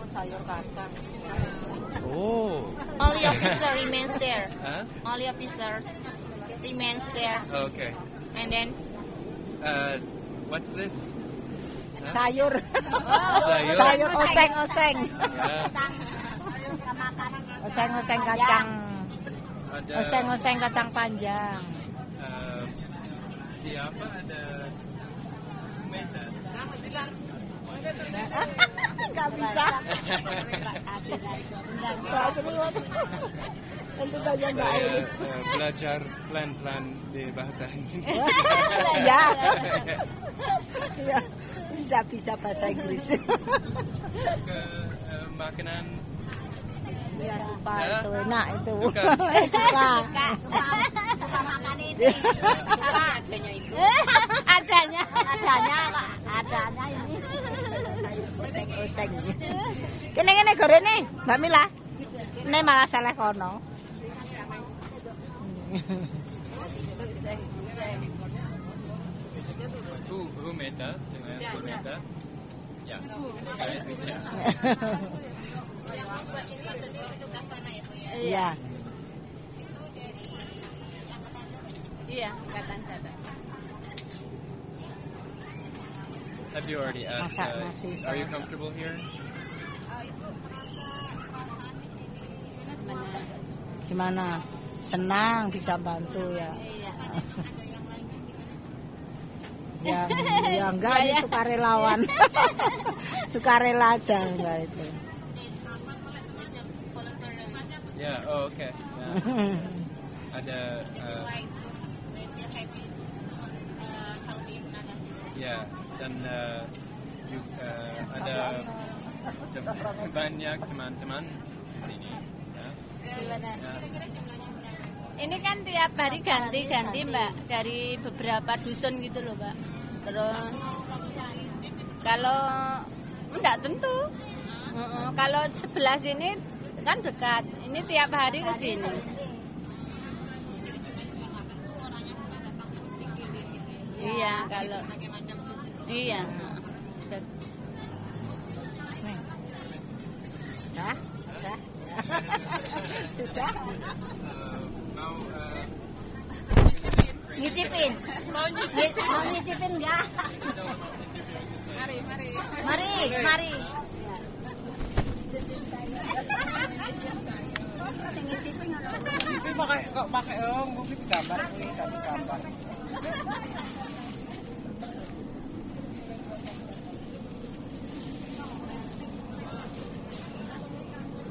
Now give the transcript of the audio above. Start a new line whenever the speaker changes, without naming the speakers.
sayur kacang.
Oh.
Only officer remains there.
Huh?
Only officer remains there.
Okay.
And then
What's this?
Sayur.
Sayur.
Sayur oseng-oseng.
Ya.
Oseng-oseng kacang.
Ada
Oseng-oseng kacang panjang.
siapa ada Meta?
Enggak bisa.
Saya belajar pelan-pelan di bahasa Indonesia.
Ya. Ya. Tidak bisa bahasa Inggris.
Ke makanan.
Ya, suka itu enak itu.
Suka.
Suka.
suka makan ini. Adanya itu. Adanya ini.
Oseng-oseng. Kene gorene, Mbak Mila. Ini malah salah kono.
Who made that? Who made that? Yeah.
Iya.
Iya, Angkatan Darat.
Have you already asked? Are you comfortable here?
Gimana? Senang bisa bantu ya. Ya enggak, ini sukarelawan. Sukarela aja enggak itu.
Ya, okay. Ada ya, dan juga ada banyak teman-teman di sini.
Ini kan tiap hari ganti-ganti Mbak, dari beberapa dusun gitu loh Mbak. Terus kalau enggak tentu, kalau sebelah sini kan dekat, ini tiap hari ke sini. Iya, kalau iya.
Sudah?
Nyicipin. Mau nyicipin enggak? Mari.
Pakai mungkin gambar ini